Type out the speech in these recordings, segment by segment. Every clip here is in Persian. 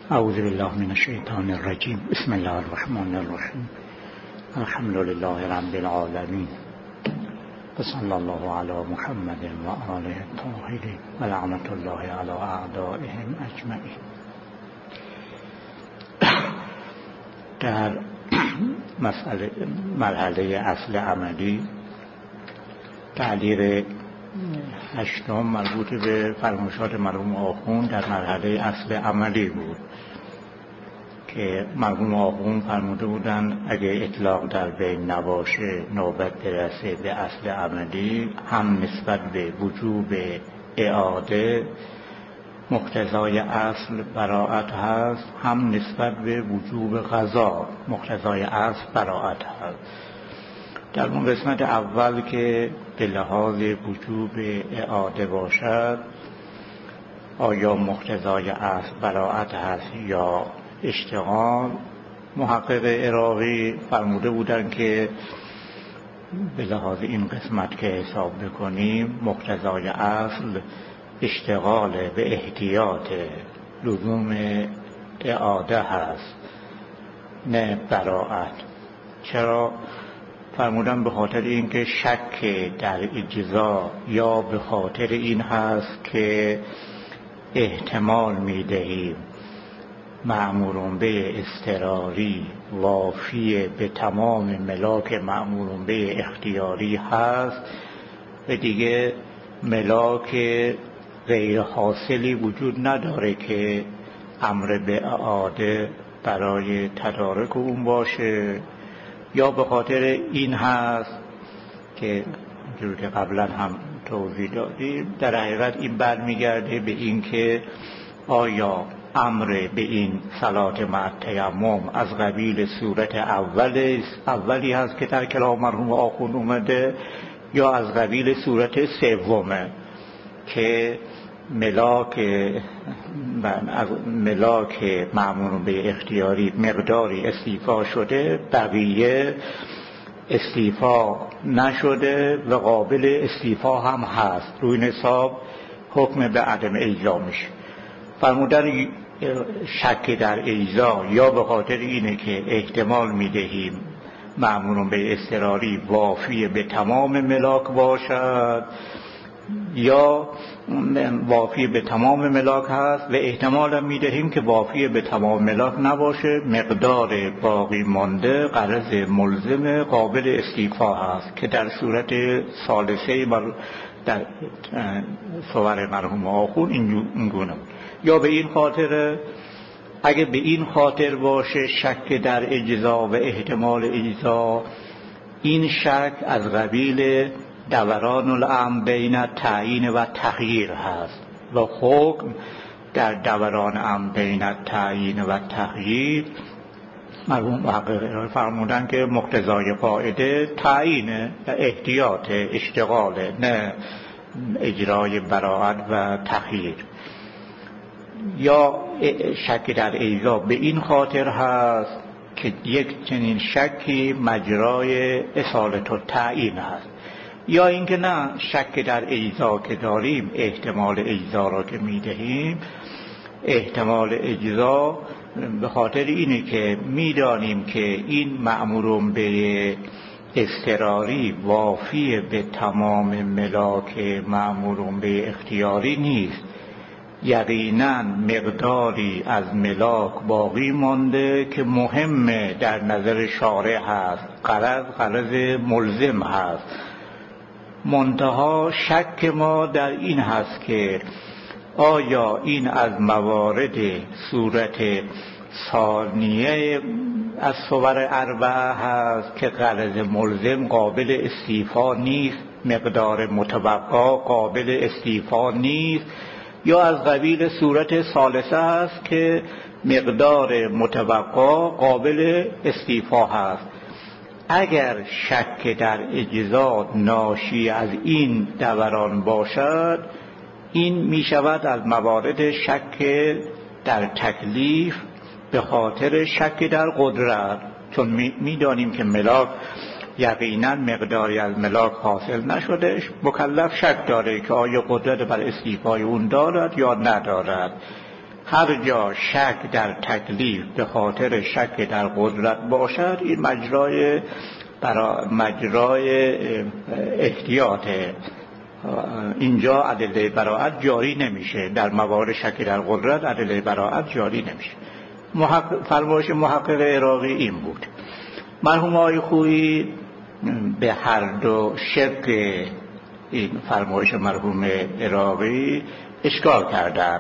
اعوذ بالله من الشیطان الرجیم. بسم الله الرحمن الرحیم. الحمد لله رب العالمین و صلی الله علی محمد و آله الطاهرین و لعنت الله علی اعدائهم اجمعین. در مرحله اصل عملی تعبیر هشتم مربوط به فرمایشات مرحوم آخوند در مرحله اصل عملی بود که مرحوم آخوند فرموده بودند اگه اطلاق در بین نباشه نوبت برسه به اصل عملی هم نسبت به وجوب اعاده مقتضای اصل براءت هست، هم نسبت به وجوب قضا مقتضای اصل براءت هست. در اون قسمت اول که به لحاظ وجوب اعاده باشد آیا مقتضای اصل براءت هست یا اشتغال، محقق عراقی فرموده بودند که به لحاظ این قسمت که حساب بکنیم مقتضای اصل اشتغال به احتیاط لزوم اعاده هست نه براءت. چرا؟ فرمودن به خاطر اینکه شک در اجزا یا به خاطر این هست که احتمال میدهیم مأمورون به اضطراری وافی به تمام ملاک مأمورون به اختیاری هست و دیگه ملاک غیر حاصلی وجود نداره که امر به اعاده برای تدارک اون باشه، یا به خاطر این هست که جور که قبلا هم توضیح دادیم در حقیقت این برمیگرده به این که آیا امر به این صلات مع تیمم از قبیل صورت اولی هست که در کلام مرحوم آخوند اومده یا از قبیل صورت سومه که ملاک مأمور به اختیاری مقداری استیفا شده بقیه استیفا نشده و قابل استیفا هم هست، روی نصاب حکم به عدم اجزا میشه. فرمودن شک در اجزا یا به خاطر اینه که احتمال میدهیم مأمور به اضطراری وافی به تمام ملاک باشد یا وافی به تمام ملاک هست و احتمال هم میدهیم که وافی به تمام ملاک نباشه، مقدار باقی مانده غرض ملزم قابل استیفا هست که در صورت ثالثه در صور مرحوم آخوند این گونه بود. یا به این خاطر اگه به این خاطر باشه شک در اجزا و احتمال اجزا، این شک از قبیل دوران الامر بین تعیین و تغییر هست و حکم در دوران امر بین تعیین و تغییر مرحوم محقق فرمودن که مقتضای قاعده تعیین و احتیاط اشتغال نه اجرای براءت و تغییر. یا شک در اجزا به این خاطر هست که یک چنین شکی مجرای اصالت و تعیین هست، یا اینکه نه شک در اجزا که داریم احتمال اجزا را که میدهیم احتمال اجزا به خاطر اینه که میدانیم که این مأمورون به اضطراری وافی به تمام ملاک مأمورون به اختیاری نیست، یقینا مقداری از ملاک باقی مانده که مهمه در نظر شارع هست، غرض ملزم هست. منتها شک ما در این هست که آیا این از موارد صورت ثانیه از صور اربعه هست که غرض ملزم قابل استیفا نیست، مقدار متوقع قابل استیفا نیست، یا از قبیل صورت ثالثه است که مقدار متوقع قابل استیفا هست. اگر شک در اجزا ناشی از این دوران باشد این می شود از موارد شک در تکلیف به خاطر شک در قدرت، چون می دانیم که ملاک یقینا مقداری از ملاک حاصل نشدهش، مکلف شک داره که آیا قدرت بر استیفای اون دارد یا ندارد. هر جا شک در تکلیف به خاطر شک در قدرت باشد، این مجرای احتیاطه. اینجا ادله براءت جاری نمیشه، در موارد شک در قدرت ادله براءت جاری نمیشه. فرمایش محقق عراقی این بود. مرحوم آقای خویی به هر دو شق این فرمایش مرحوم عراقی اشکال کردند.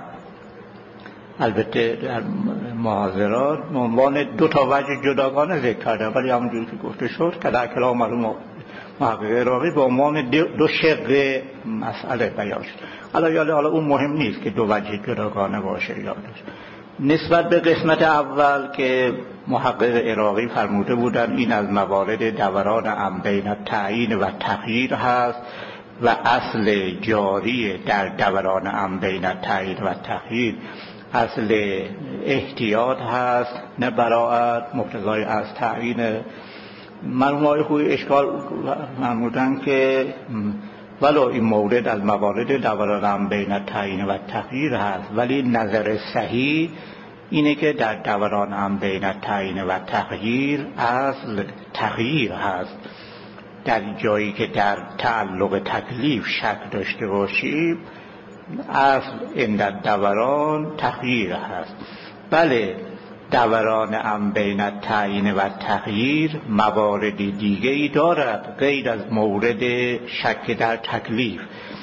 البته در محاضرات عنوان دو تا وجه جداگانه ذکر کردن، ولی همونجوری که گفته شد که در کلام مرحوم محقق عراقی به عنوان دو شق مسئله بیان شد. حالا اون مهم نیست که دو وجه جداگانه باشه یا نسبت به قسمت اول که محقق عراقی فرموده بودن این از موارد دوران هم بین تعیین و تغییر هست و اصل جاری در دوران هم بین تعیین و تغییر اصل احتیاط هست نه براءت، مقتضای از تعیین. مرحوم آقای خویی اشکال فرمودن که ولو این مورد از موارد دوران هم بین تعیین و تغییر هست، ولی نظر صحیح اینه که در دوران هم بین تعیین و تغییر اصل تغییر هست. در جایی که در تعلق تکلیف شک داشته باشیم اصل این در دوران تغییر هست. بله دوران هم بین تعیین و تغییر موارد دیگه‌ای دارد غیر از مورد شک در تکلیف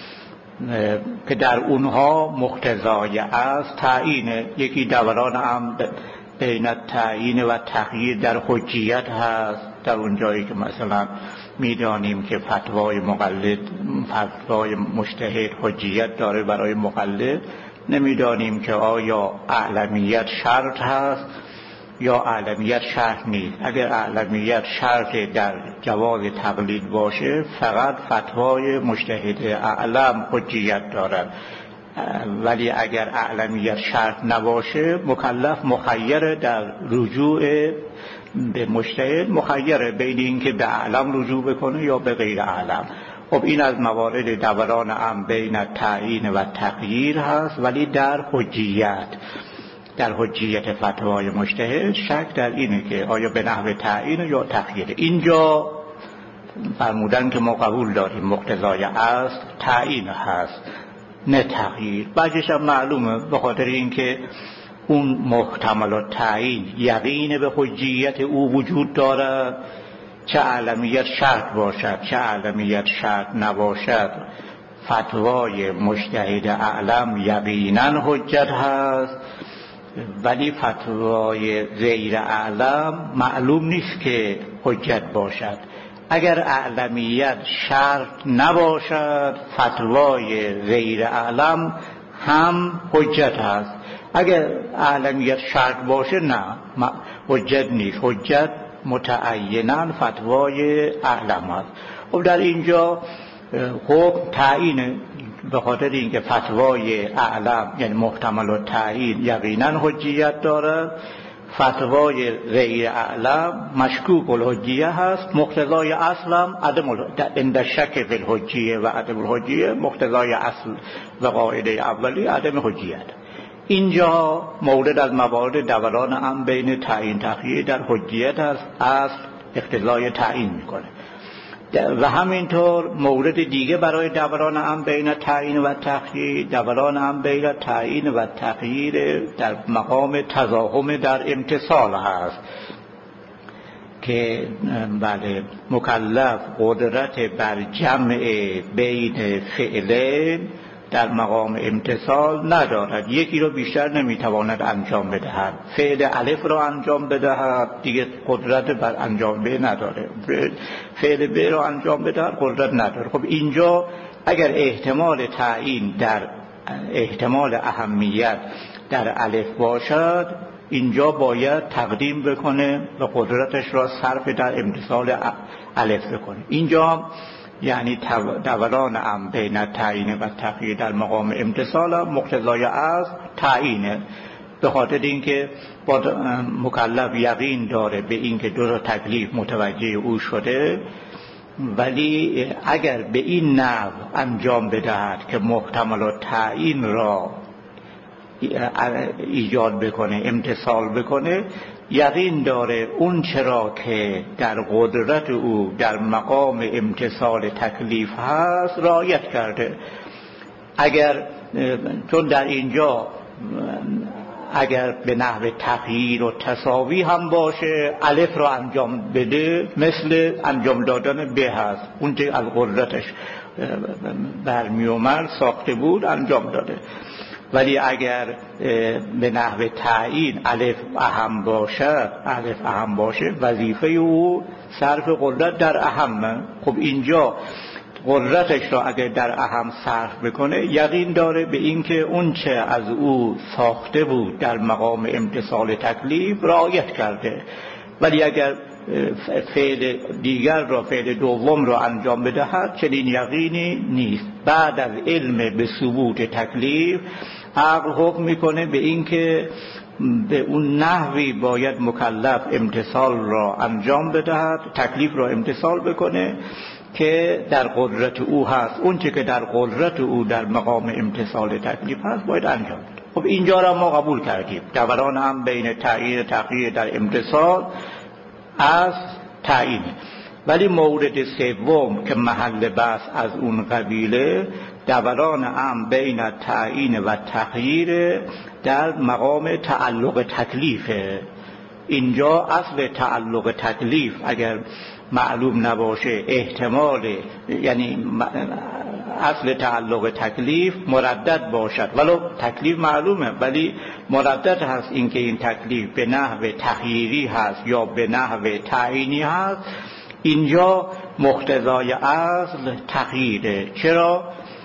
که در اونها مقتضای از تعیین. یکی دوران هم بین تعیین و تغییر در حجیت هست، در اون جایی که مثلا میدانیم که فتوای مقلد، فتوای مجتهد حجیت داره برای مقلد، نمیدانیم که آیا اعلمیت شرط هست یا اعلمیت شرط نیست. اگر اعلمیت شرط در جواز تقلید باشه فقط فتوای مجتهد اعلم حجیت دارد، ولی اگر اعلمیت شرط نباشه مکلف مخیر در رجوع به مجتهد، مخیر بین این که به اعلم رجوع بکنه یا به غیر اعلم. خب این از موارد دوران هم بین تعیین و تغییر هست، ولی در حجیت فتوای مجتهد شک در اینه که آیا به نحو تعیین یا تغییر. اینجا فرمودن که ما قبول داریم مقتضای اصل تعیین هست نه تغییر. بعدش هم معلومه به خاطر اینکه اون محتمل التعیین یقین به حجیت او وجود دارد، چه اعلمیت شرط باشد چه اعلمیت شرط نباشد فتوای مجتهد اعلم یقینا حجت هست، ولی فتوای غیر اعلم معلوم نیست که حجت باشد. اگر اعلمیت شرط نباشد فتوای غیر اعلم هم حجت هست، اگر اعلمیت شرط باشه نه حجت نیست، حجت متعیناً فتوای اعلم هست. خب در اینجا حکم تعیین به خاطر اینکه فتوای اعلم یعنی محتمل التعیین یقینا حجیت دارد، فتوای غیر اعلم مشکوک الحجیه هست، مقتضای اصلم عدم شک فی الحجیه و عدم الحجیه مقتضای اصل و قاعده اولی عدم حجیت. اینجا مورد از موارد دوران هم بین تعیین تغییر در حجیت است، اصل اقتضای تعیین میکنه. و همینطور مورد دیگه برای دوران هم بین تعیین و تغییر، دوران هم بین تعیین و تغییر در مقام تضاهم در امتثال هست که بله مکلف قدرت بر جمع بین فعلین در مقام امتثال ندارد، یکی رو بیشتر نمیتواند انجام بدهد. فعل الف رو انجام بدهد دیگه قدرت بر انجام ب نداره، فعل ب رو انجام بدهد قدرت نداره. خب اینجا اگر احتمال تعیین در احتمال اهمیت در الف باشد اینجا باید تقدیم بکنه و قدرتش را صرف در امتثال الف بکنه. اینجا یعنی دوران هم بین تعیین و تغییر در مقام امتثال مقتضای از تعیینه، به خاطر اینکه با مکلف یقین داره به اینکه دو تا تکلیف متوجه او شده، ولی اگر به این نحو انجام بدهد که محتمل التعیین را ایجاد بکنه، امتثال بکنه، یقین داره اون چرا که در قدرت او در مقام امتثال تکلیف هست رعایت کرده. اگر چون در اینجا اگر به نحو تغییر و تساوی هم باشه الف را انجام بده مثل انجام دادن به هست، اون که از قدرتش برمی اومد ساخته بود انجام داده. ولی اگر به نحو تعیین الف اهم باشه وظیفه او صرف قدرت در اهم. خب اینجا قدرتش را اگر در اهم صرف بکنه یقین داره به اینکه اون چه از او ساخته بود در مقام امتثال تکلیف رعایت کرده. ولی اگر فعل دیگر را، فعل دوم را انجام بدهد چنین یقینی نیست. بعد از علم به ثبوت تکلیف عقل حکم میکنه به اینکه به اون نحوی باید مکلف امتثال را انجام بدهد، تکلیف را امتثال بکنه که در قدرت او هست. اون چه که در قدرت او در مقام امتثال تکلیف هست باید انجام بده. خب اینجا را ما قبول کردیم. دوران هم بین تعیین تغییر در امتثال از تعیین. ولی مورد سوم که محل بحث از اون قبیله دوران هم بین تعیین و تغییر در مقام تعلق تکلیفه. اینجا اصل تعلق تکلیف اگر معلوم نباشه احتمال، یعنی اصل تعلق تکلیف مردد باشد، ولو تکلیف معلومه ولی مردد هست اینکه این تکلیف به نحو تغییری هست یا به نحو تعیینی هست. اینجا مقتضای اصل تغییره. چرا؟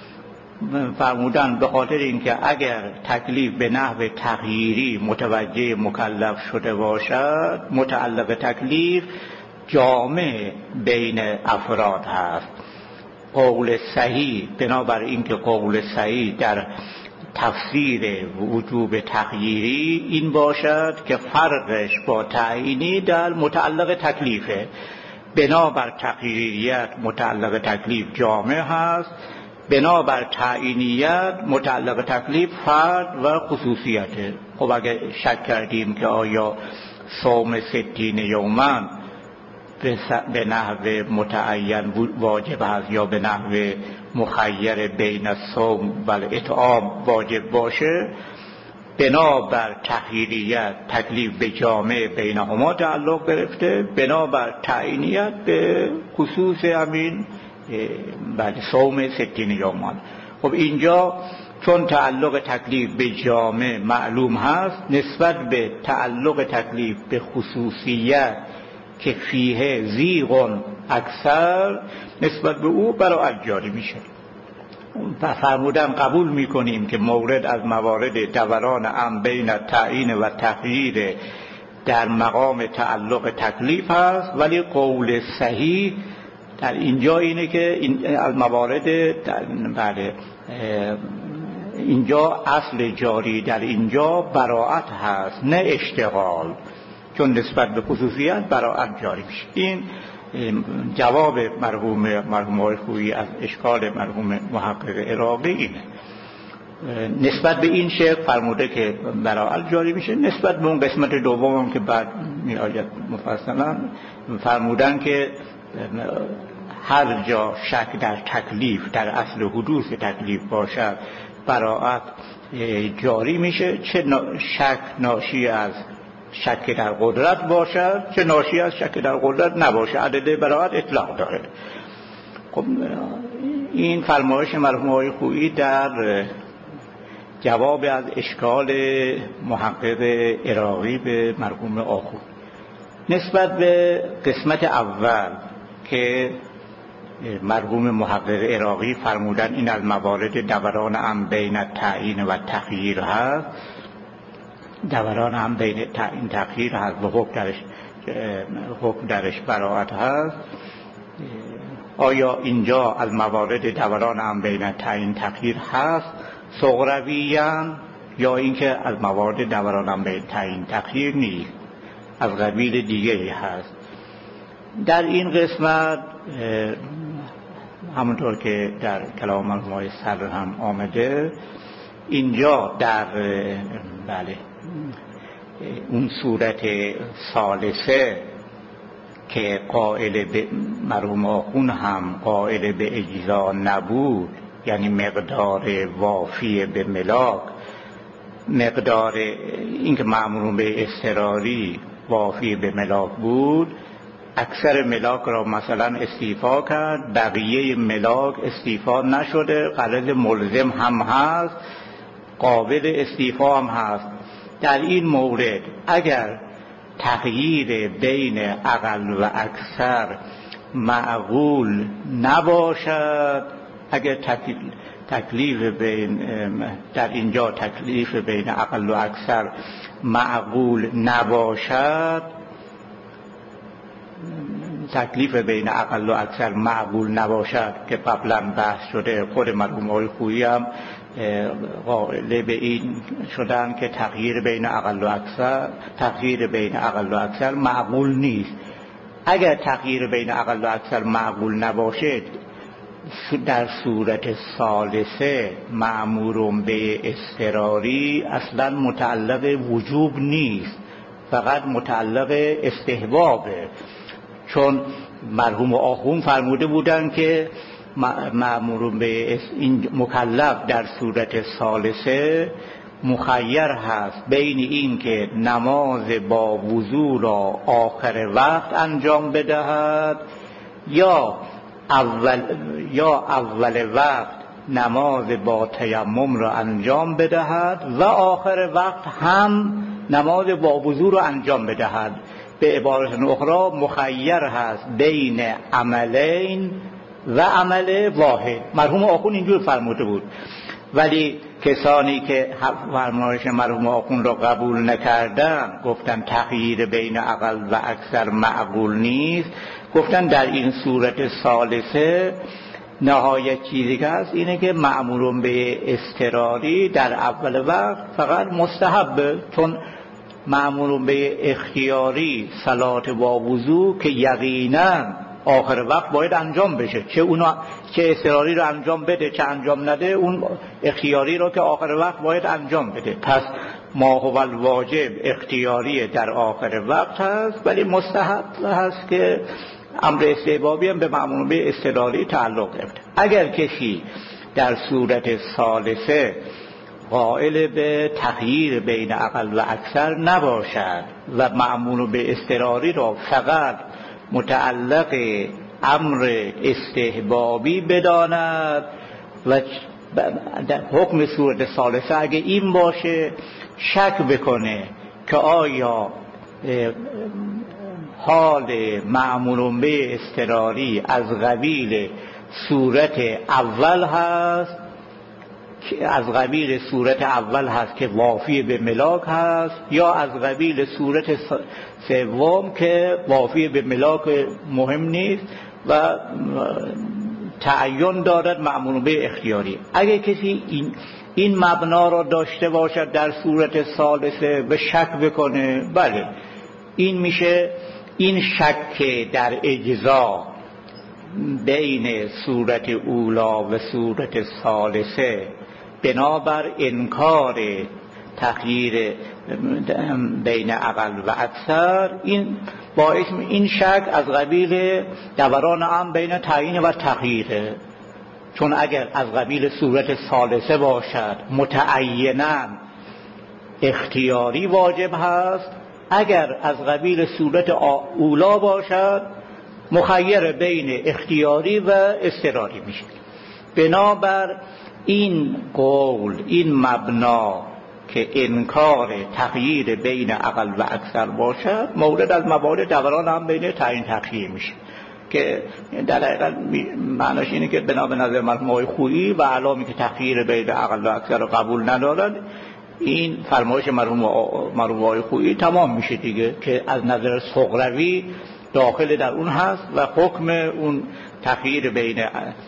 فرمودن به خاطر اینکه اگر تکلیف به نحو تغییری متوجه مکلف شده باشد متعلق تکلیف جامع بین افراد هست. قول صحیح، بنابر اینکه قول صحیح در تفسیر وجوب تغییری این باشد که فرقش با تعیینی در متعلق تکلیفه. بنابر تغییریت متعلق تکلیف جامع هست، بنابر تعیینیت متعلق تکلیف فرد و خصوصیته. خب اگر شک کردیم که آیا صوم 60 یوما به نحو متعین واجب است یا به نحو مخیر بین الصوم و الاطعام واجب باشه، بنابر تغییریت تکلیف به جامع بینهما تعلق گرفته، بنابر تعیینیت به خصوص همین صوم 60 یومان. خب اینجا چون تعلق تکلیف به جامع معلوم هست نسبت به تعلق تکلیف به خصوصیت که فیه زیغ اکثر نسبت به او براعت جاری میشه. و فرمودن قبول میکنیم که مورد از موارد دوران ام بین تعیین و تغییر در مقام تعلق تکلیف هست، ولی قول صحیح در اینجا اینه که این از موارد اینجا اصل جاری در اینجا براعت هست نه اشتغال، چون نسبت به خصوصیت براعت جاری میشه. این جواب مرحوم خویی از اشکال مرحوم محقق عراقی اینه. نسبت به این شیخ فرموده که براعت جاری میشه. نسبت به اون قسمت دوم که بعد می آید مفصلا فرمودن که هر جا شک در تکلیف در اصل حدوث تکلیف باشد براعت جاری میشه، چه شک ناشی از شک در قدرت باشد چه ناشی از شک در قدرت نباشه، عدد براعت اطلاق داره. خب این فرمایش مرحوم خویی در جواب از اشکال محقق عراقی به مرحوم آخوند. نسبت به قسمت اول که مرحوم محقق عراقی فرمودن این از موارد دوران هم بین تعیین و تغییر هست، دوران هم بین تعیین تغییر هست و حکم درش براعت هست. آیا اینجا از موارد دوران هم بین تعیین تغییر هست صغرویان یا اینکه از موارد دوران هم بین تعیین تغییر نیست، از قبیل دیگری هست؟ در این قسمت همونطور که در کلام مرحوم صدر هم آمده اینجا در بله اون صورت ثالثه که قائل به مرحوم آخون هم قائل به اجزا نبود، یعنی مقدار وافی به ملاک، مقدار اینکه مأمور به اضطراری وافی به ملاک بود، اکثر ملاک را مثلا استیفا کرد، بقیه ملاک استیفا نشده، غرض ملزم هم هست، قابل استیفا هم هست. در این مورد اگر تغییر بین اقل و اکثر معقول نباشد، اگر تکلیف بین در اینجا تکلیف بین اقل و اکثر معقول نباشد، تکلیف بین اقل و اکثر معقول نباشد که قبلا بحث شده، خود مرحوم آقای خویی هم قائل به این شدن که تغییر بین اقل و اکثر معقول نیست. اگر تغییر بین اقل و اکثر معقول نباشد، در صورت ثالثه مأمور به اضطراری اصلا متعلق وجوب نیست، فقط متعلق استحبابه، چون مرحوم آخون فرموده بودن که مأمور به این مکلف در صورت ثالثه مخیر هست بین این که نماز با وضو را آخر وقت انجام بدهد یا اول وقت نماز با تیمم را انجام بدهد و آخر وقت هم نماز با وضو را انجام بدهد. به عبارت اخرى مخیر هست بین عملین و عمل واحد. مرحوم آخون اینجور فرموده بود، ولی کسانی که فرمایش مرحوم آخون را قبول نکردن، گفتن تغییر بین اقل و اکثر معقول نیست، گفتن در این صورت ثالثه نهایت چیزی که هست اینه که مأمور به اضطراری در اول وقت فقط مستحبه، چون مأمور به اختیاری صلات با وضو که یقینا آخر وقت باید انجام بشه، چه اضطراری رو انجام بده چه انجام نده، اون اختیاری رو که آخر وقت باید انجام بده. پس ما هو الواجب اختیاری در آخر وقت هست، ولی مستحب هست که امر استحبابی هم به مأمور به اضطراری تعلق گرفته. اگر کسی در صورت ثالثه قائل به تغییر بین اقل و اکثر نباشد و مأمور به اضطراری را فقط متعلق امر استحبابی بداند و در حکم صورت ثالثه اگه این باشه، شک بکنه که آیا حال مأمور به اضطراری از قبیل صورت اول هست، از قبیل صورت اول هست که وافی به ملاک هست، یا از قبیل صورت سوم که وافی به ملاک مهم نیست و تعین دارد مأمور به اختیاری. اگه کسی این مبنا را داشته باشد در صورت ثالثه به شک بکنه، بله این میشه این شک در اجزا بین صورت اولا و صورت ثالثه بنابر انکار تغییر بین اقل و اکثر، این باعث این شک از قبیل دوران هم بین تعیین و تغییره، چون اگر از قبیل صورت ثالثه باشد متعیناً اختیاری واجب هست، اگر از قبیل صورت اولا باشد مخیر بین اختیاری و اضطراری میشه. بنابر این قول، این مبنا که انکار تغییر بین اقل و اکثر باشد، مورد از موارد دوران هم بین تعیین تغییر میشه، که در حقیقت معناش اینه که بنا به نظر مرحوم آقای خویی و علامی که تغییر بین اقل و اکثر رو قبول ندارن، این فرمایش مرحوم آقای خویی تمام میشه دیگه، که از نظر صغروی داخل در اون هست و حکم اون تغییر بین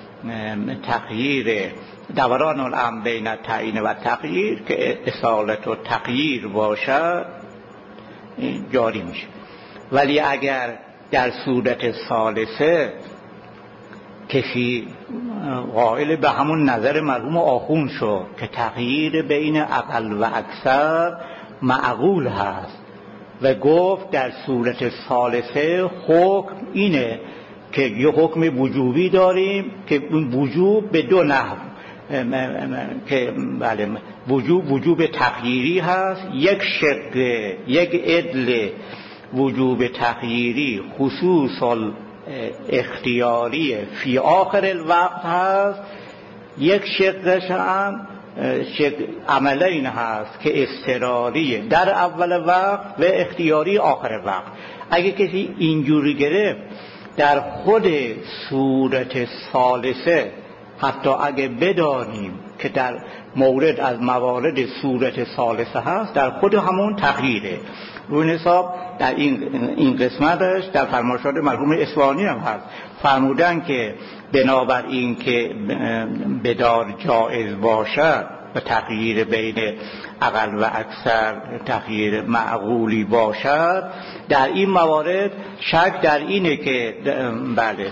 تغییر دوران الامر بین تعیین و تغییر که اصالت و تغییر باشد جاری میشه. ولی اگر در صورت ثالثه کسی قائل به همون نظر مرحوم آخوند شد که تغییر بین اقل و اکثر معقول هست و گفت در صورت ثالثه حکم اینه که یه حکم وجوبی داریم که اون وجوب به دو نحو که بله وجوب تغییری هست، یک شق یک عدل وجوب تغییری خصوص اختیاری فی آخر الوقت هست، یک شقش هم عملین هست که اضطراری در اول وقت و اختیاری آخر وقت. اگه کسی اینجوری گرفت در خود صورت ثالثه، حتی اگه بدانیم که در مورد از موارد صورت ثالثه هست، در خود همون تغییره. روی حساب در این قسمتش در فرمایشات مرحوم اصفهانی هم هست، فرمودن که بنابر این که بدار جائز باشد و تغییر بین اقل و اکثر تغییر معقولی باشد، در این موارد شک در اینه که بله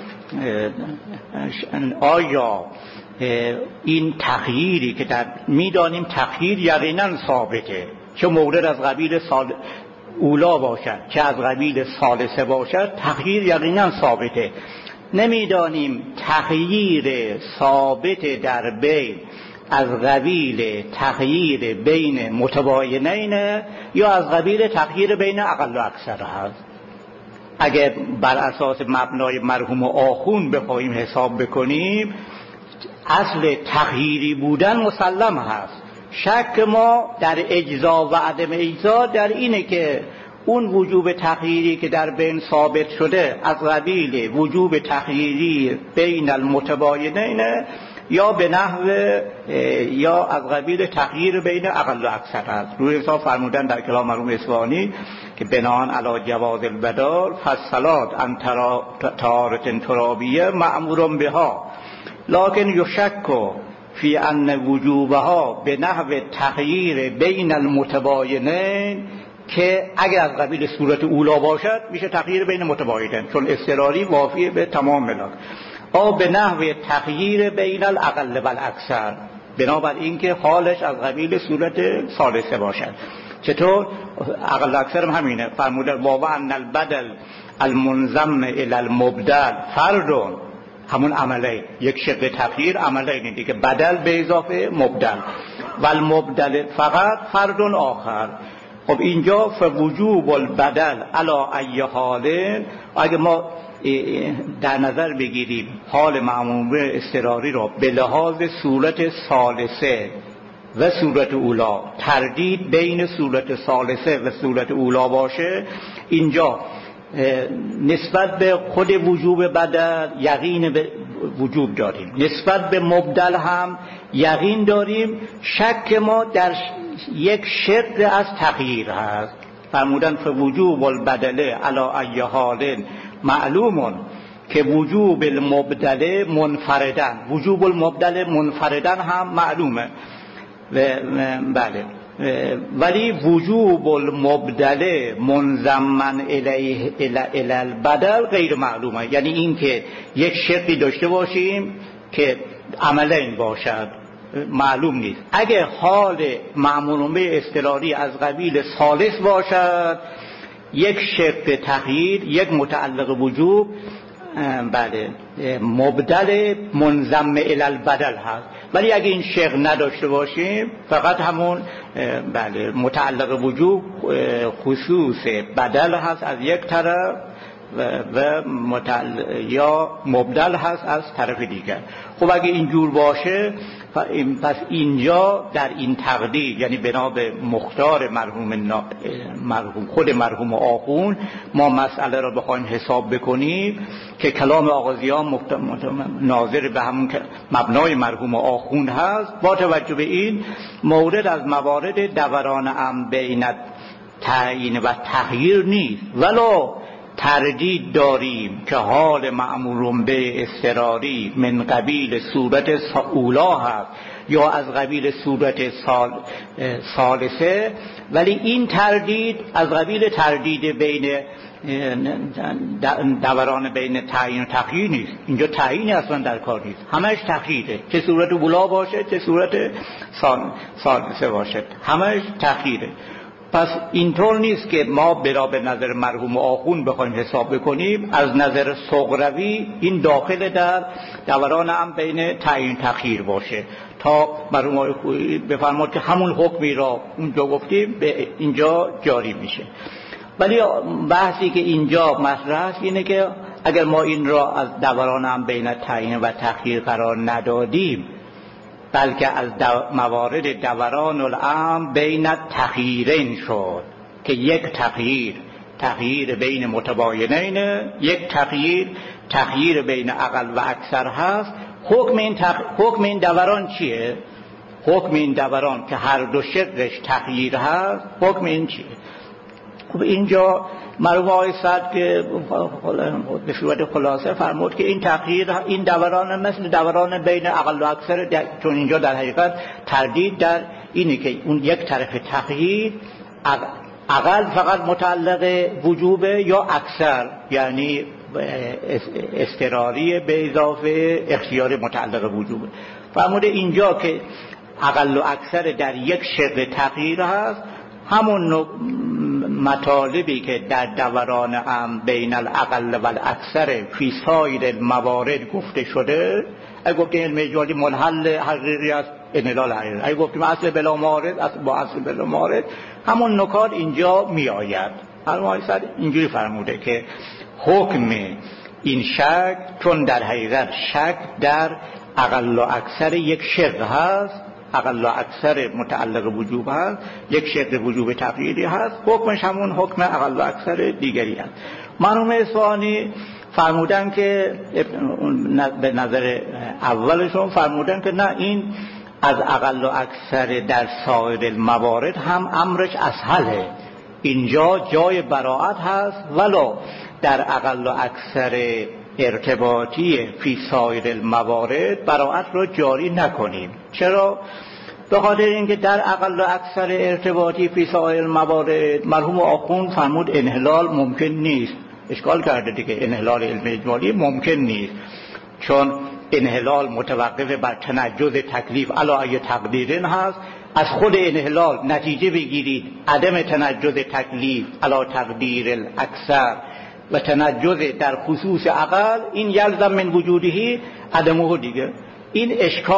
آیا این تغییری که در میدانیم تغییر یقینا ثابته، چه مورد از قبیل اولا باشد چه از قبیل ثالثه باشد، تغییر یقینا ثابته. نمیدانیم تغییر ثابت در بین از قبیل تغییر بین متباینین یا از قبیل تغییر بین اقل و اکثر هست. اگر بر اساس مبنای مرحوم آخوند بخواهیم حساب بکنیم، اصل تغییری بودن مسلم هست. شک ما در اجزا و عدم اجزا در اینه که اون وجوب تغییری که در بین ثابت شده از قبیل وجوب تغییری بین المتباینین یا به نحو یا از قبیل تغییر بین اقل و اکثر است. روی حساب فرمودن در کلام مرحوم اصفهانی که بناء علی جواز البدال فالصلاة عن طهارة ترابیه مأمور بها لكن یشک فی ان وجوبها به نحو تغییر بین المتباینین، که اگر از قبیل صورت اولا باشد میشه تغییر بین متباینین چون اضطراری وافی به تمام ملاک، او به نحو تغییر بین الاقل و الاکثر بنابر این که حالش از قبیل صورت ثالثه باشد. چطور؟ اقل و اکثر هم همینه. فرموده وان البدل المنضم الی المبدل فرد، همون عمله یک شق تغییر عمله اینه دیگه، بدل به اضافه مبدل و المبدل فقط فرد آخر. خب اینجا فوجوب البدل علی ای حال، اگه ما در نظر بگیریم حال معمول اضطراری را به لحاظ صورت ثالثه و صورت اولا، تردید بین صورت ثالثه و صورت اولا باشه، اینجا نسبت به خود وجوب بدل یقین به وجوب داریم، نسبت به مبدل هم یقین داریم. شک ما در یک شق از تغییر هست. فرمودن فوجوب البدله علی ای حال معلومون که وجوب المبدله منفردن، وجوب المبدله منفردن هم معلومه بله، ولی وجوب المبدله منضمن الیه الی البدل غیر معلومه. یعنی این که یک شقی داشته باشیم که عملین باشد معلوم نیست. اگه حال معمول به اضطراری از قبیل ثالث باشد، یک شق تغییر یک متعلق وجوب بله مبدل منضم الی البدل هست. ولی اگه این شق نداشته باشیم، فقط همون بله متعلق وجوب خصوص بدل هست از یک طرف و یا مبدل هست از طرف دیگر. خب اگه اینجور باشه، پس اینجا در این تقدیر، یعنی بنا به مختار مرحوم خود مرحوم آخوند، ما مسئله را بخوایم حساب بکنیم که کلام آغازیان ناظر به همون مبنای مرحوم آخوند هست، با توجه به این مورد از موارد دوران بین تعیین و تغییر نیست، ولو تردید داریم که حال مأمور به اضطراری من قبیل صورت اولا هست یا از قبیل صورت ثالثه، ولی این تردید از قبیل تردید بین دوران بین تعیین و تغییر نیست. اینجا تعیینی اصلا در کار نیست، همش تغییره، چه صورت اولا باشه چه صورت ثالثه باشه، همش تغییره. پس اینطور نیست که ما برا به نظر مرحوم آخوند بخوایم حساب بکنیم از نظر صغروی این داخل در دوران هم بین تعیین تغییر باشه تا مرحوم آخوند بفرماد که همون حکمی را اونجا گفتیم به اینجا جاری میشه. ولی بحثی که اینجا مطرح است اینه که اگر ما این را از دوران هم بین تعیین و تغییر قرار ندادیم، بلکه از موارد دوران الامر بین تغییرین شد که یک تغییر بین متباینین، یک تغییر بین اقل و اکثر هست. حکم این دوران چیه؟ حکم این دوران که هر دو شقش تغییر هست، حکم این چیه؟ خب اینجا مرحوم آقای سعد که به صورت خلاصه فرمود که این تغییر، این دوران مثل دوران بین اقل و اکثر، چون اینجا در حقیقت تردید در اینه که اون یک طرف تغییر اقل فقط متعلق وجوبه یا اکثر یعنی اضطراری به اضافه اختیار متعلق وجوبه. فرموده اینجا که اقل و اکثر در یک شق تغییر هست، همون مطالبی که در دوران هم بین الاقل و الاکثر فی سایر الموارد گفته شده، اگه گفتیم علم اجمالی منحل حقیقی است انحلال حقیقی، اگه گفتیم اصل بلا موارد با اصل بلا موارد، همون نکات اینجا می آید. مرحوم اینجوری فرموده که حکم این شک، چون در حقیقت شک در اقل و اکثر یک شق هست، اقل و اکثر متعلق وجوب هست، یک شق وجوب تغییری هست، حکمش همون حکم اقل و اکثر دیگری هست. مرحوم اصفهانی فرمودن که به نظر اولشون فرمودن که نه، این از اقل و اکثر در سایر الموارد هم امرش اسهله، اینجا جای براعت هست، ولو در اقل و اکثر ارتباطی فی سایر الموارد براعت رو جاری نکنیم. چرا؟ به خاطر اینکه در اقل و اکثر ارتباطی فی سایر الموارد مرحوم آخوند فرمود انحلال ممکن نیست. اشکال کرده دیگه، انحلال علم اجمالی ممکن نیست، چون انحلال متوقف بر تنجز تکلیف علی تقدیرین هست. از خود انحلال نتیجه بگیرید عدم تنجز تکلیف علی تقدیر الاکثر و تنجز در خصوص اقل، این یلزم من وجودهی عدمه دیگه. این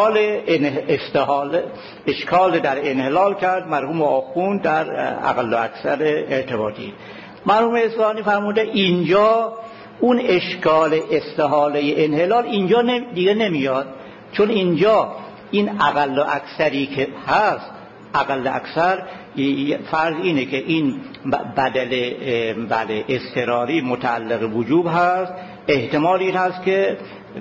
اشکال در انحلال کرد مرحوم آخوند در اقل و اکثر ارتباطی. مرحوم اصفهانی فرموده اینجا اون اشکال استحاله انحلال اینجا دیگه نمیاد، چون اینجا این اقل و اکثری که هست، اقل و اکثر فرض اینه که این بدل اضطراری متعلق وجوب هست، احتمال این هست که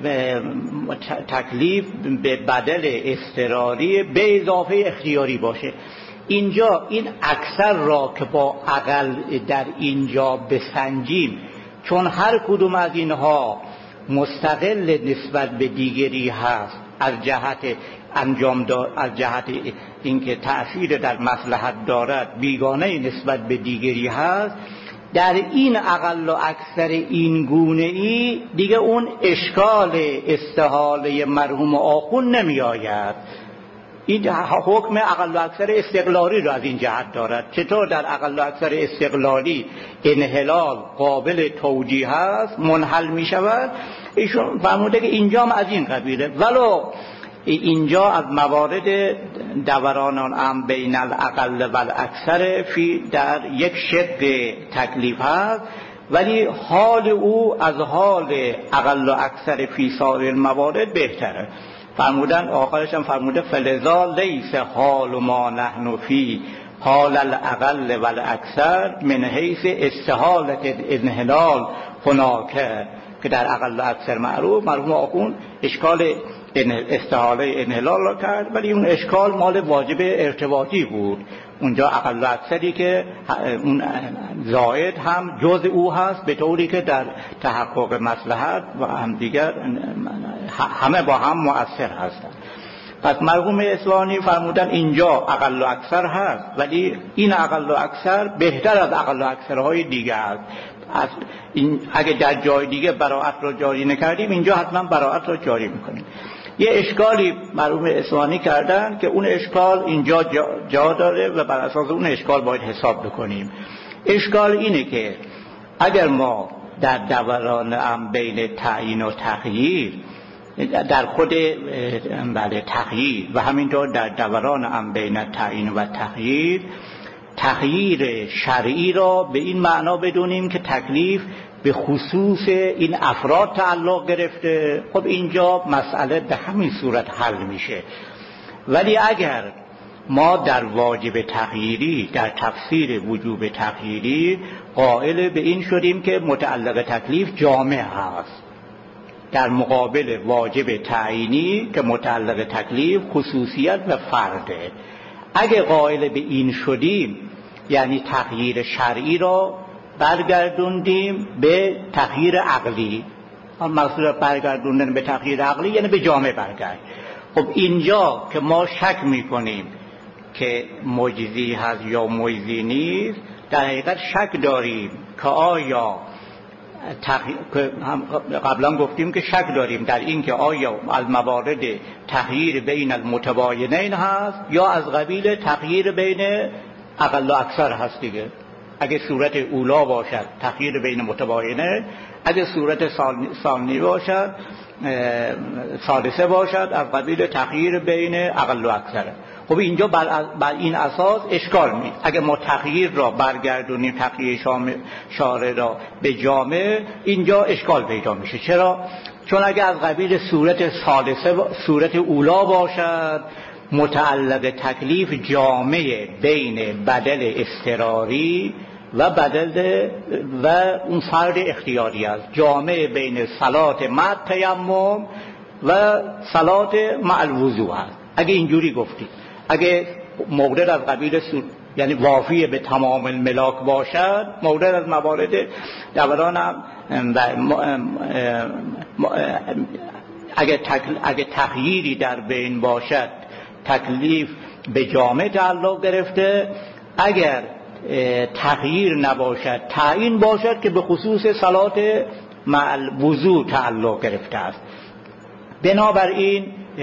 تکلیف به بدل اضطراری به اضافه اختیاری باشه. اینجا این اکثر را که با اقل در اینجا بسنجیم، چون هر کدوم از اینها مستقل نسبت به دیگری هست، از جهت از جهت اینکه تأثیر در مصلحت دارد بیگانه نسبت به دیگری هست، در این اقل و اکثر این گونه ای دیگه اون اشکال استحاله مرحوم آخوند نمی آید. این حکم اقل و اکثر استقلالی را از این جهت دارد. چطور در اقل و اکثر استقلالی انحلال قابل توجیه هست، منحل می شود، ایشون فرموده که اینجا هم از این قبیله، ولو اینجا از موارد دوران هم بین الاقل و الاکثر فی در یک شق تکلیف هست، ولی حال او از حال اقل و اکثر فی سایر الموارد بهتره. فرمودن آخرش هم فرموده فلذا لیس حال ما نحن فی حال الاقل و الاکثر من حیث استحالت انحلال هناکه، که در اقل و اکثر معروف مرحوم آخوند اشکال استحاله انحلال را کرد، ولی اون اشکال مال واجب ارتباطی بود. اونجا اقل و اکثری که اون زائد هم جز او هست، به طوری که در تحقق مصلحت و هم دیگر همه با هم مؤثر هستند. پس مرحوم اصفهانی فرمودن اینجا اقل و اکثر هست، ولی این اقل و اکثر بهتر از اقل و اکثرهای دیگه است. اگه در جای دیگه براءت رو جاری نکردیم، اینجا حتما براءت رو جاری میکنیم. یه اشکالی مرحوم اصفهانی کردن که اون اشکال اینجا جا داره و بر اساس اون اشکال باید حساب بکنیم. اشکال اینه که اگر ما در دوران بین تعیین و تغییر، در خود تغییر و همینطور در دوران بین تعیین و تغییر، تغییر شرعی را به این معنا بدونیم که تکلیف به خصوص این افراد تعلق گرفته، خب اینجا مسئله به همین صورت حل میشه. ولی اگر ما در واجب تغییری، در تفسیر وجوب تغییری قائل به این شدیم که متعلق تکلیف جامع هست، در مقابل واجب تعیینی که متعلق تکلیف خصوصیت و فرده، اگه قائل به این شدیم یعنی تغییر شرعی را برگردوندیم به تغییر عقلی. مقصود برگردوندن به تغییر عقلی یعنی به جامع برگرد. خب اینجا که ما شک میکنیم که معجزی هست یا معجزی نیست، در حقیقت شک داریم که آیا قبلا گفتیم که شک داریم در این که آیا الموارد تغییر بین المتباینین هست یا از قبیل تغییر بین اقل و اکثر هست دیگه. اگه صورت اولا باشد تغییر بین متباینه، اگه صورت ثانی باشد ثالثه باشد از قبیل تغییر بین اقل و اکثره. خب اینجا بر این اساس اشکال می. اگه ما تغییر را برگردونیم، تغییر شارع را به جامع، اینجا اشکال پیدا میشه. چرا؟ چون اگه از قبیل صورت ثالثه، صورت اولا باشد، متعلق تکلیف جامع بین بدل اضطراری و بدل و اون فرد اختیاری است، جامع بین صلات مع تیمم و صلات مع الوضوء است. اگه اینجوری گفتید، اگه مورد از قبیل یعنی وافی به تمام الملاک باشد، مورد از موارد دوران اگه تغییری در بین باشد تکلیف به جامع تعلق گرفته، اگر تغییر نباشد تعیین باشد که به خصوص صلات مع الوضوء تعلق گرفته است. بنابراین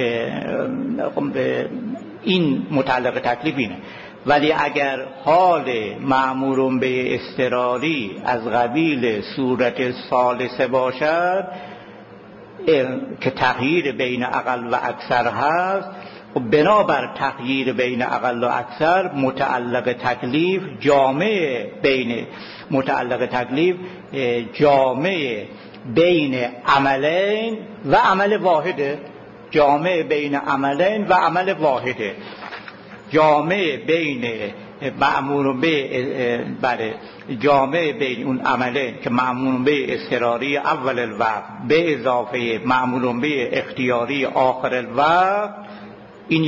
این متعلق تکلیف اینه. ولی اگر حال مأمور به اضطراری از قبیل صورت ثالثه باشد که تغییر بین اقل و اکثر هست، بنابر تغییر بین اقل و اکثر متعلق تکلیف جامع بین متعلق تکلیف جامع بین عملین و عمل واحده، جامع بین عملین و عمل واحده، جامع بین مأمور به جامع بین اون عملین که مأمور به اضطراری اول الوقت به اضافه مأمور به اختیاری آخر الوقت، این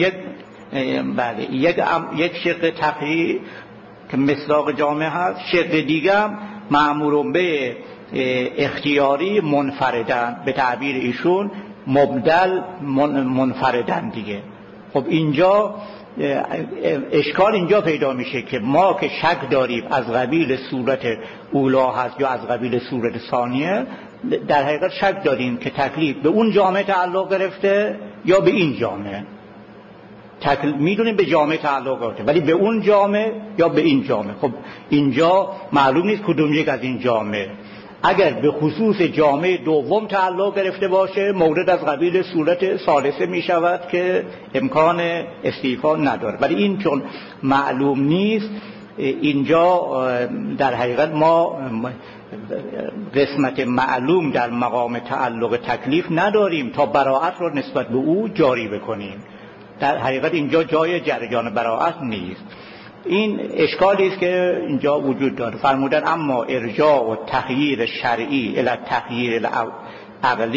یک شق تغییر که مصداق جامع هست. شق دیگه مأمور به اختیاری منفردن، به تعبیر ایشون مبدل منفردن دیگه. خب اینجا اشکال اینجا پیدا میشه که ما که شک داریم از قبیل صورت اولا هست یا از قبیل صورت ثانیه، در حقیقت شک داریم که تکلیف به اون جامعه تعلق گرفته یا به این جامعه. میدونیم به جامعه تعلق گرفته، ولی به اون جامعه یا به این جامعه. خب اینجا معلوم نیست کدوم یک از این جامعه. اگر به خصوص جامعه دوم تعلق گرفته باشه، مورد از قبیل صورت ثالثه می شود که امکان استیفا نداره. ولی این چون معلوم نیست، اینجا در حقیقت ما قسمت معلوم در مقام تعلق تکلیف نداریم تا براءت رو نسبت به او جاری بکنیم. در حقیقت اینجا جای جریان براءت نیست. این اشکالی است که اینجا وجود داره. فرمودن اما ارجاع و تغییر شرعی الی تغییر عقلی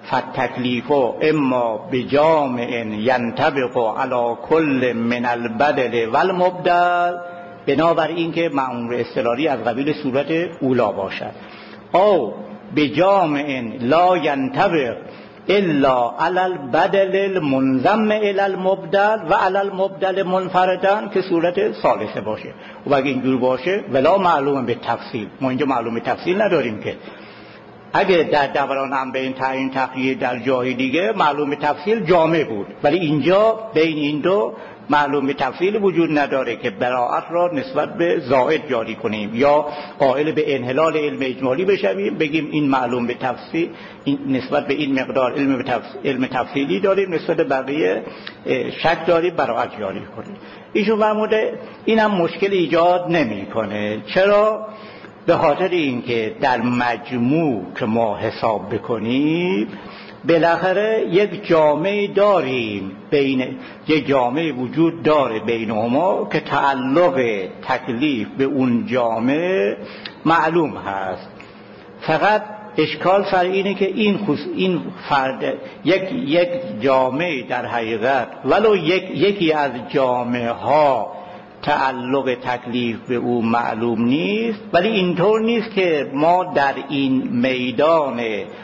فالتکلیف اما بجامع ینطبق علی کل من البدل والمبدل، بنابراین که مأمور اضطراری از قبیل صورت اولا باشد، او بجامع لا ینطبق الا علی البدل المنضم الی المبدل و علی المبدل منفردن که صورت ثالثه باشه. و اگه اینجور باشه ولا معلوم به تفصیل، ما اینجا معلوم به تفصیل نداریم که. اگه در دوران هم بین تعیین تخییر در جای دیگه معلوم به تفصیل جامع بود، ولی اینجا بین این دو معلوم به تفصیل وجود نداره که براءت را نسبت به زائد جاری کنیم یا قائل به انحلال علم اجمالی بشویم، بگیم این معلوم به تفصیل، این نسبت به این مقدار علم تفصیلی داریم، نسبت به بقیه شک داریم، براءت جاری کنیم. ایشون فرموده این هم مشکل ایجاد نمیکنه. چرا؟ به خاطر اینکه در مجموع که ما حساب بکنیم بالاخره یک جامعه داریم، بین یک جامعه وجود داره بینهما که تعلق تکلیف به اون جامعه معلوم هست. فقط اشکال سر اینه که این فرد یک جامعه در حقیقت ولو یکی از جامعه ها تعلق تکلیف به او معلوم نیست، ولی اینطور نیست که ما در این میدان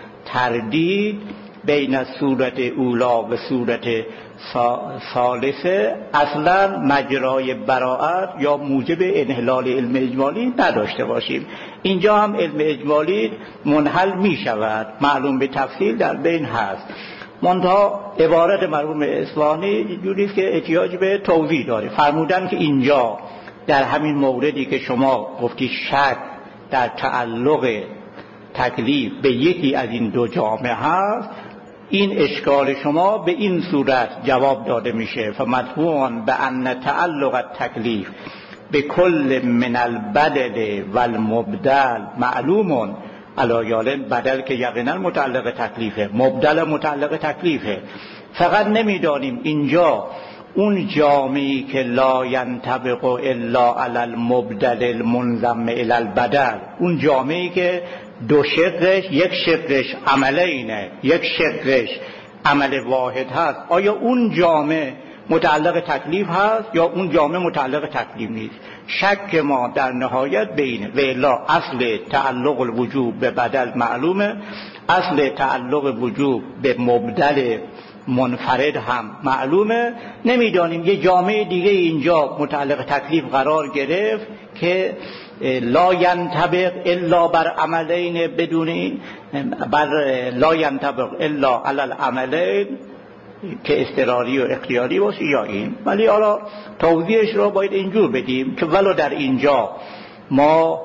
تردید بین صورت اولا و صورت ثالثه اصلا مجرای براءت یا موجب انحلال علم اجمالی نداشته باشیم. اینجا هم علم اجمالی منحل می شود، معلوم به تفصیل در بین هست، منتها عبارت مرحوم اصفهانی جوریست که احتیاج به توضیح داره. فرمودن که اینجا در همین موردی که شما گفتی شک در تعلق تکلیف به یکی از این دو جامعه هست، این اشکال شما به این صورت جواب داده میشه: فمدفوعاً بأن تعلق التکلیف به کل من البدل والمبدل معلومون علایال بدل که یقینا متعلق تکلیفه، مبدل متعلق تکلیفه. فقط نمیدانیم اینجا اون جامعی که لا ینطبق الا علی المبدل المنضم الی البدل، اون جامعی که دو شقش، یک شقش عملینه، یک شقش عمل واحد هست، آیا اون جامعه متعلق تکلیف هست یا اون جامعه متعلق تکلیف نیست؟ شک ما در نهایت بینه. و الا اصل تعلق الوجوب به بدل معلومه، اصل تعلق وجوب به مبدل منفرد هم معلومه. نمیدانیم یه جامعه دیگه اینجا متعلق تکلیف قرار گرفت که لا ینطبق الا بر عملین بدون بر لا ینطبق الا علی العملین که اضطراری و اختیاری باشه یا این. ولی حالا توضیحش رو باید اینجور بدیم که ولو در اینجا ما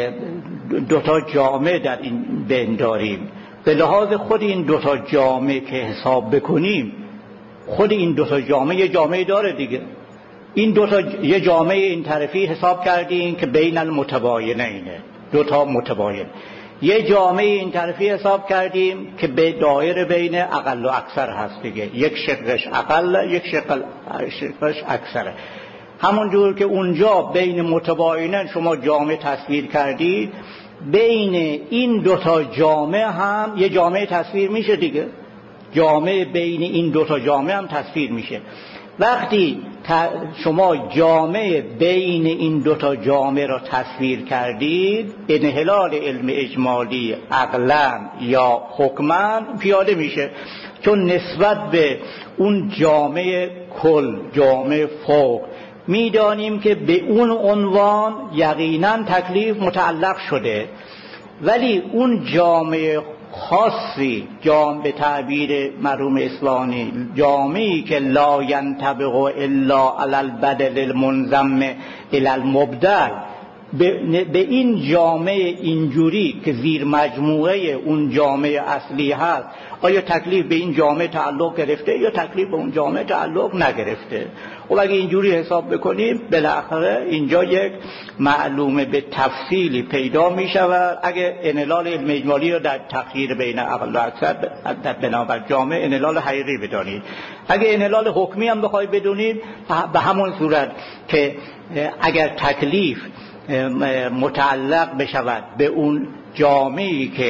دوتا جامعه در این بین داریم، به لحاظ خود این دوتا جامعه که حساب بکنیم، خود این دوتا جامعه یه جامعه داره دیگه. این دوتا یه جامعه این طرفی حساب کردیم که بین المتباینینه، دوتا متباین. یه جامعه این طرفی حساب کردیم که به دایره بین اقل و اکثر هست دیگه، یک شقش اقل، یک شقش اکثره. همون جور که اونجا بین متباینن شما جامعه تصویر کردید، بین این دوتا جامعه هم یه جامعه تصویر میشه دیگه، جامعه بین این دوتا جامعه هم تصویر میشه. وقتی شما جامعه بین این دوتا جامعه را تصویر کردید، انحلال علم اجمالی عقلاً یا حکماً پیاده میشه، چون نسبت به اون جامعه کل، جامعه فوق، میدانیم که به اون عنوان یقیناً تکلیف متعلق شده، ولی اون جامعه خاصی، جامعه به تعبیر مرحوم اصفهانی جامعی که لا ینطبق الا علی البدل المنضم الی المبدل، به این جامعه اینجوری که زیر مجموعه اون جامعه اصلی هست، آیا تکلیف به این جامعه تعلق گرفته یا تکلیف به اون جامعه تعلق نگرفته؟ و اگه اینجوری حساب بکنیم بالاخره اینجا یک معلومه به تفصیلی پیدا می شود. اگه انحلال علم اجمالی رو در تخییر بین اقل و اکثر بنابر جامعه انحلال حقیقی بدانید، اگه انحلال حکمی هم بخواید بدونید، به همون صورت که اگر تکلیف متعلق بشود به اون جامعی که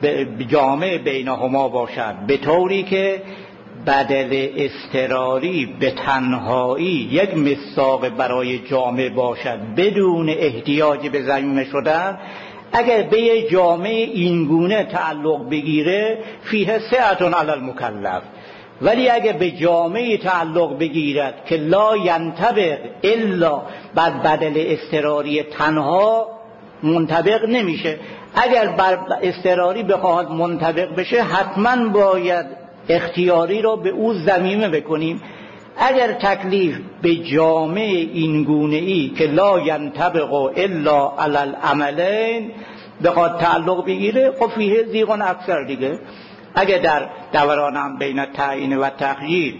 جامع بینهما باشد به طوری که بدل اضطراری به تنهایی یک مصداق برای جامع باشد بدون احتیاج به ضمیمه شدن، اگر به یه جامع اینگونه تعلق بگیره فیه سعة علی المکلف، ولی اگر به جامعی تعلق بگیرد که لا ینطبق الا بر بدل اضطراری تنها منطبق نمیشه. اگر بر اضطراری بخواهد منطبق بشه حتما باید اختیاری رو به او ضمیمه بکنیم. اگر تکلیف به جامع اینگونه‌ای که لا ینطبق الا علی العملین بخواد تعلق بگیره، خب فیه زیغ اکثر دیگه. اگر در دوران هم بین تعیین و تغییر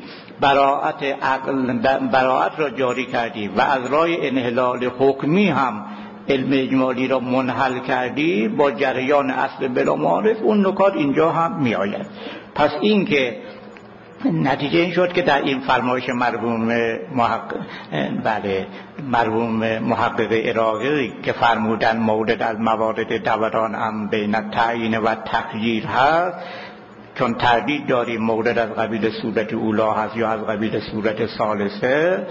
براءت را جاری کردی و از راه انحلال حکمی هم علم اجمالی را منحل کردی با جریان اصل بلا معارف، اون نکات اینجا هم می آید. پس این که نتیجه این شد که در این فرمایش مرحوم محقق عراقی که فرمودن مورد از موارد دوران هم بین تعیین و تغییر هست، چون تردید داریم مورد از قبیل صورت اولا هست یا از قبیل صورت ثالثه،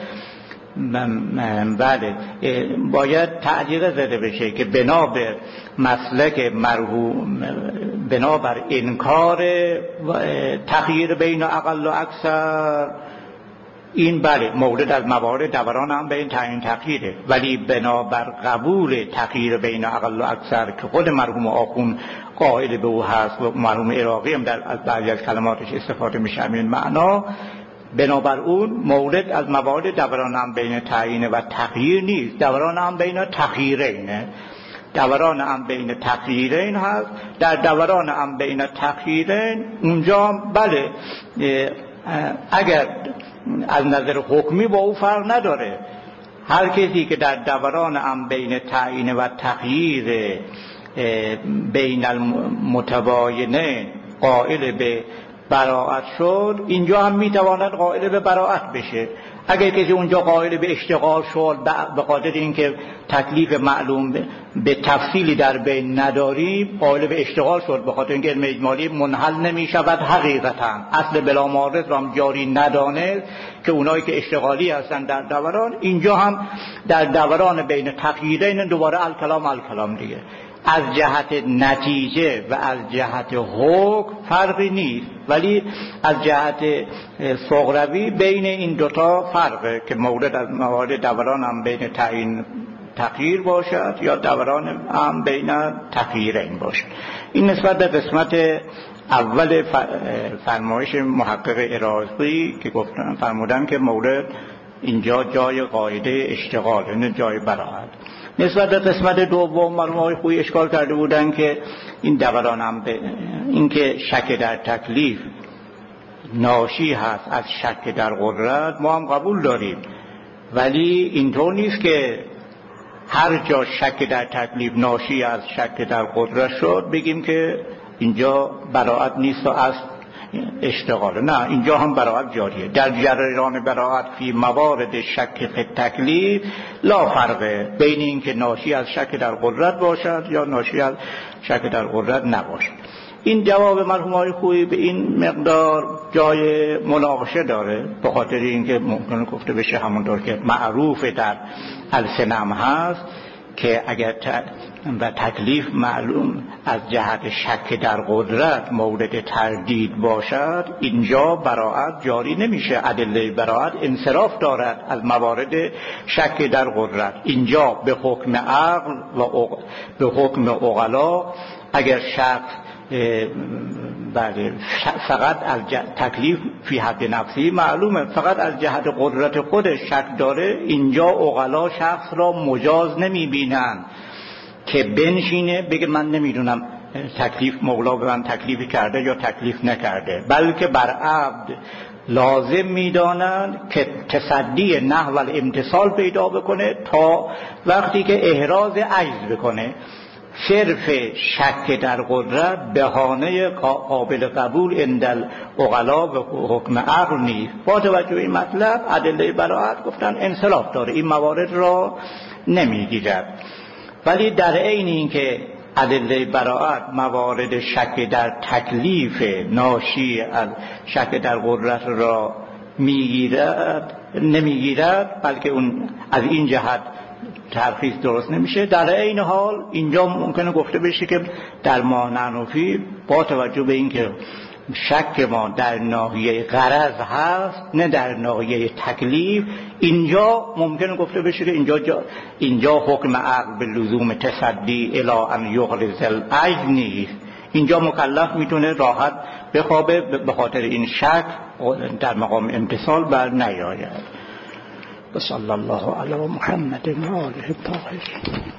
بله باید تعلیق زده بشه که بنابر مسلک مرحوم، بنابر انکار تغییر بین اقل و اکثر، این بله مورد از موارد دوران هم بین تعیین تغییره، ولی بنابر قبول تغییر بین اقل و اکثر که خود مرحوم آخوند قائل به او هست و مرحوم عراقی هم در بعضی از کلماتش استفاده میشه همین معنا، بنابر اون مورد از موارد دوران هم بین تعیین و تغییر نیست، دوران هم بین تغییرینه. دوران هم بین تغییرین هست. در دوران هم بین تغییرین اونجا بله اگر از نظر حکمی با او فرق نداره، هر کسی که در دوران هم بین تعیین و تغییر بین المتباینه قائل به براءت شد، اینجا هم میتواند قائل به براءت بشه. اگر کسی اونجا قائل به اشتغال شد به خاطر اینکه تکلیف معلوم به تفصیلی در بین نداری، قائل به اشتغال شد به خاطر اینکه علم اجمالی منحل نمی شود حقیقتا، اصل بلا معارض را هم جاری ندانست که اونایی که اشتغالی هستن در دوران، اینجا هم در دوران بین تغییرین دوباره الکلام دیگه. از جهت نتیجه و از جهت حکم فرقی نیست، ولی از جهت صغروی بین این دوتا فرقه که مورد از موارد دوران هم بین تعیین تغییر باشد یا دوران هم بین تغییرین باشد. این نسبت به قسمت اول فرمایش محقق عراقی که گفتن فرمودن که مورد اینجا جای قاعده اشتغال، یعنی جای براءت. نسبت به قسمت دوم مرحوم خویی اشکال کرده بودن که این دوران هم این که شک در تکلیف ناشی هست از شک در قدرت، ما هم قبول داریم، ولی اینطور نیست که هر جا شک در تکلیف ناشی از شک در قدرت شد بگیم که اینجا براءت نیست و از اشتغال. نه، اینجا هم براءت جاریه. در جریان براءت فی موارد شک فی تکلیف لا فرقه بین این که ناشی از شک در قدرت باشد یا ناشی از شک در قدرت نباشد. این جواب مرحوم خویی به این مقدار جای مناقشه داره، به خاطر اینکه ممکنه گفته بشه همونطور که معروف در السنم هست که اگر تکلیف معلوم از جهت شک در قدرت مورد تردید باشد، اینجا براءت جاری نمیشه. ادله براءت انصراف دارد از موارد شک در قدرت. اینجا به حکم عقل و به حکم عقلا اگر شخص فقط از تکلیف فی حد نفسی معلومه، فقط از جهت قدرت خودش شک داره، اینجا عقلا شخص را مجاز نمی بینن که بنشینه بگه من نمیدونم تکلیف مولا به من تکلیفی کرده یا تکلیف نکرده، بلکه بر عبد لازم میدانند که تصدی نحو الامتصال پیدا بکنه تا وقتی که احراز عجز بکنه. صرف شک در قدرت بهانه قابل قبول عند العقلا و حکم عقل نیست. با توجه به این مطلب ادله براءت گفتن انصراف داره، این موارد را نمیگیرد. ولی در عین این که ادله براءت موارد شک در تکلیف ناشی از شک در قدرت را نمیگیرد، بلکه اون از این جهت ترخیص درست نمیشه. در این حال اینجا ممکنه گفته بشه که در مانعنفی با توجه به اینکه شک ما در ناحیه غرض هست نه در ناحیه تکلیف، اینجا ممکنه گفته بشه که اینجا حکم عقل به لزوم تصدی الی ان یغرض العجز نیست. اینجا مکلف میتونه راحت بخوابه به خاطر این شک در مقام امتثال بر نیاید. صلی الله علی محمد و آله الطاهرین.